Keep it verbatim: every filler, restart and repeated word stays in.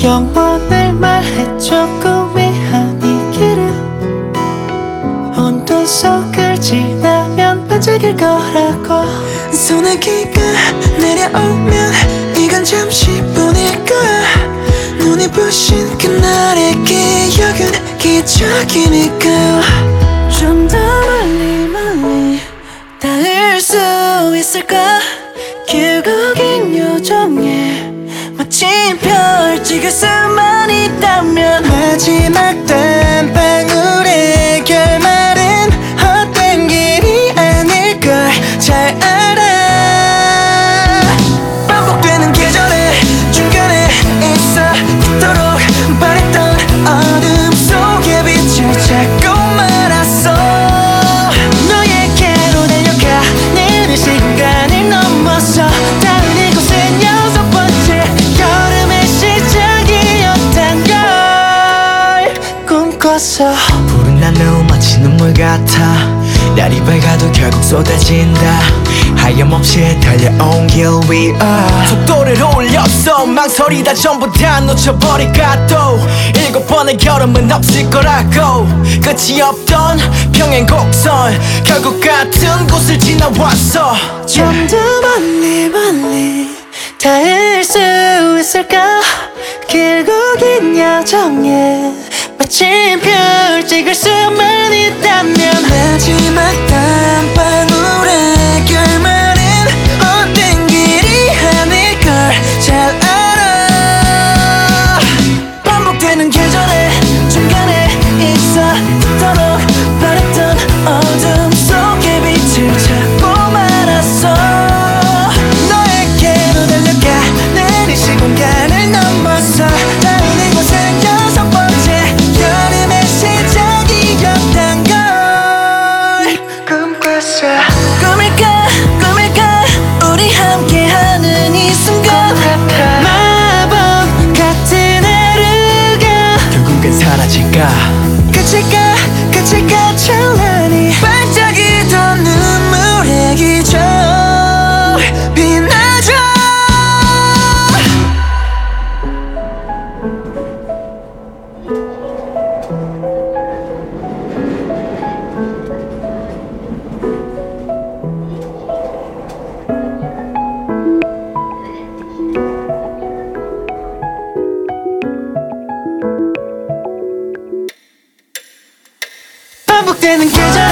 영원을 말해줘 꿈이 아니기를. 온도 속을 지나면 반짝일 거라고. 소나기가 내려오면 이건 잠시뿐일 거야. 눈이 부신 그날의 기억은 기적이니까. 좀 더 멀리 멀리 닿을 수 있을까. 길고 긴 요정에 마침표 찍을 수만 있다면. 마지막 땀방울의 결말은 헛된 길이 아닐걸 잘 알아. 반복되는 계절의 중간에 있어 그토록 바랬던 어둠 속에 빛을 찾고 말았어. 너에게로 달려가는 이 시간을 넘어서 닿은 이곳은 여섯 번째 여름의 시작이었단 걸 꿈꿨어. 푸른 나는 마치 눈물 같아. 날이 밝아도 결국 쏟아진다. 하염없이 달려온 길 위에 속도를 올렸어. 망설이다 전부 다 놓쳐버릴까. 또 일곱 번의 여름은 없을 거라고. 끝이 없던 평행 곡선 결국 같은 곳을 지나왔어. 좀 더 멀리 멀리 닿을 수 있을까. 길고 긴 여정에 마침표를 찍을 수만 있다면. 마지막 땀방울의 결말은 헛된 길이 아닐걸 잘 알아. 반복되는 계절의 중간에 있어 그토록 바랬던 어둠 속에 빛을 찾고 말았어. 너에게로 달려가는 이 시공간을 넘어서 닿은 이곳은 여섯 번째 여름의 시작이었단 걸 꿈꿨어. 꿈일까 꿈일까 우리 함께하는 이 순간. 마법 같은 하루가 결국엔 사라질까. 끝일까 끝일까 찬란히 반짝이던 눈물의 기적 빛나죠. 반복되는 계절